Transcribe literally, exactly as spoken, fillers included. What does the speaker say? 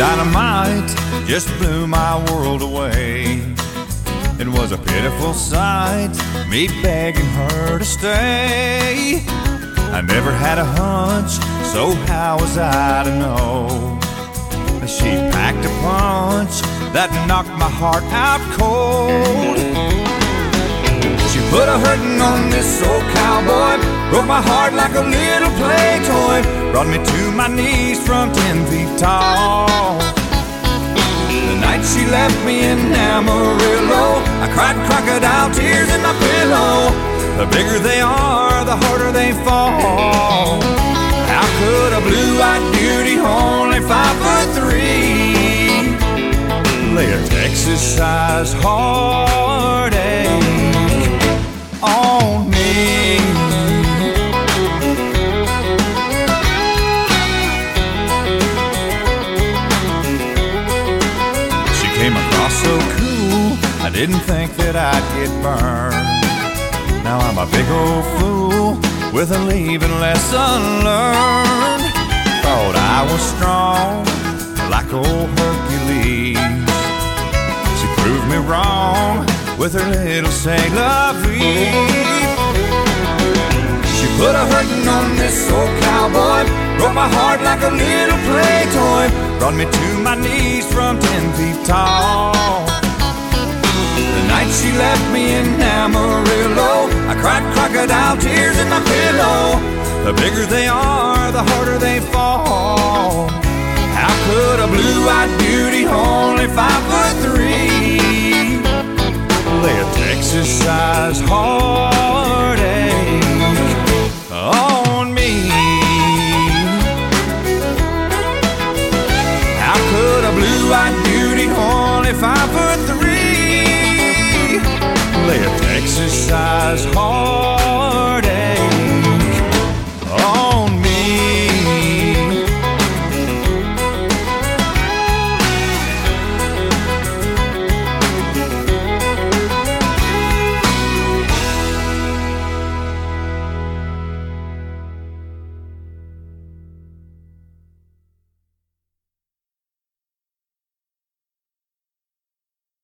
Dynamite just blew my world away. It was a pitiful sight, me begging her to stay. I never had a hunch, so how was I to know? She packed a punch that knocked my heart out cold. She put a hurtin' on this old cowboy, broke my heart like a little play toy, brought me to my knees from ten feet tall. The night she left me in Amarillo, I cried crocodile tears in my pillow. The bigger they are, the harder they fall. How could a blue-eyed beauty, only five foot three, lay a Texas-sized heartache on me? She came across so cool, I didn't think that I'd get burned. Now I'm a big old fool with a leaving lesson learned. Thought I was strong like old Hercules. She proved me wrong with her little say la vie. She put a hurtin' on this old cowboy, broke my heart like a little play toy, brought me to my knees from ten feet tall. The night she left me in Amarillo, I cried crocodile tears in my pillow. The bigger they are, the harder they fall. How could a blue-eyed beauty, only five foot three, lay a Texas-sized heartache on me? How could a blue-eyed beauty, only five foot three, lay a Texas-sized heart